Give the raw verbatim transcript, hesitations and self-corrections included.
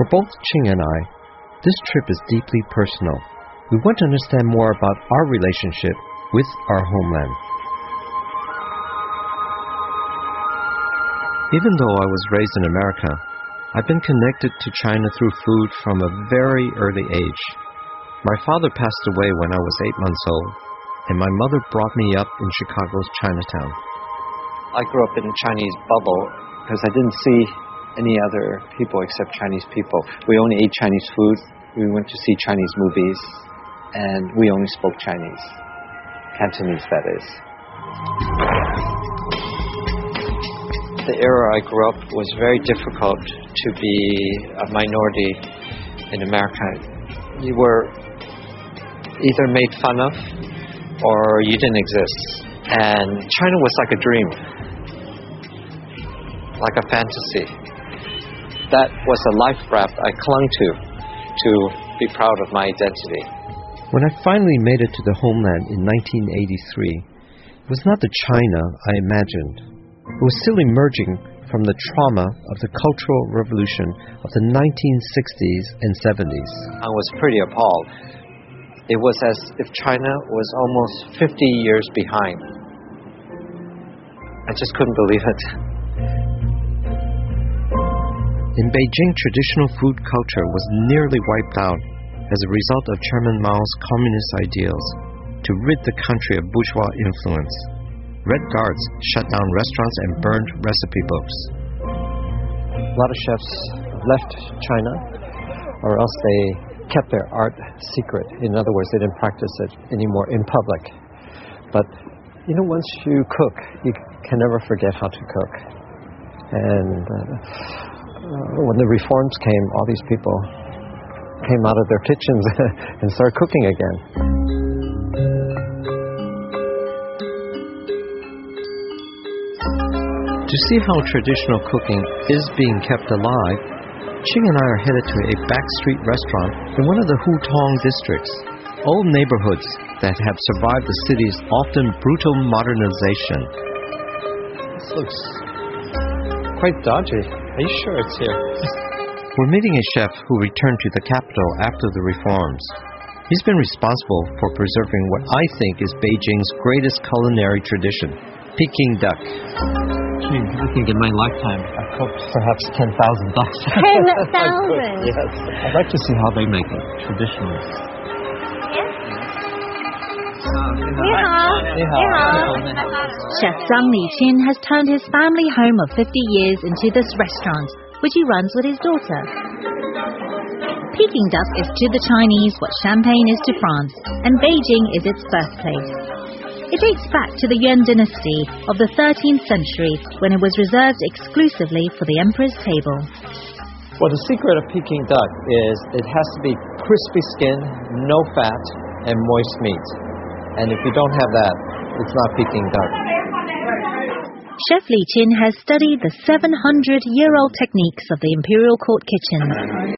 For both Ching and I, this trip is deeply personal. We want to understand more about our relationship with our homeland. Even though I was raised in America, I've been connected to China through food from a very early age. My father passed away when I was eight months old, and my mother brought me up in Chicago's Chinatown. I grew up in a Chinese bubble because I didn't see any other people except Chinese people. We only ate Chinese food, we went to see Chinese movies, and we only spoke Chinese. Cantonese, that is. The era I grew up was very difficult to be a minority in America. You were either made fun of or you didn't exist. And China was like a dream, like a fantasy. That was a life raft I clung to, to be proud of my identity. When I finally made it to the homeland in nineteen eighty-three, it was not the China I imagined. It was still emerging from the trauma of the Cultural Revolution of the nineteen sixties and seventies. I was pretty appalled. It was as if China was almost fifty years behind. I just couldn't believe it. In Beijing, traditional food culture was nearly wiped out as a result of Chairman Mao's communist ideals to rid the country of bourgeois influence. Red Guards shut down restaurants and burned recipe books. A lot of chefs left China, or else they kept their art secret. In other words, they didn't practice it anymore in public. But, you know, once you cook, you can never forget how to cook. And uh, when the reforms came, all these people came out of their kitchens and started cooking again. To see how traditional cooking is being kept alive, Ching and I are headed to a backstreet restaurant in one of the Hutong districts, old neighborhoods that have survived the city's often brutal modernization. This looks quite dodgy. Are you sure it's here? We're meeting a chef who returned to the capital after the reforms. He's been responsible for preserving what I think is Beijing's greatest culinary tradition, Peking duck. I think in my lifetime I've cooked perhaps ten thousand ducks. ten thousand? Yes. I'd like to see how they make it traditionally. Chef Zhang Liqin has turned his family home of fifty years into this restaurant, which he runs with his daughter. Peking duck is to the Chinese what champagne is to France, and Beijing is its birthplace. It dates back to the Yuan dynasty of the thirteenth century, when it was reserved exclusively for the emperor's table. Well, the secret of Peking duck is it has to be crispy skin, no fat, and moist meat. And if you don't have that, it's not Peking duck. Chef Li Qin has studied the seven hundred year old techniques of the imperial court kitchen.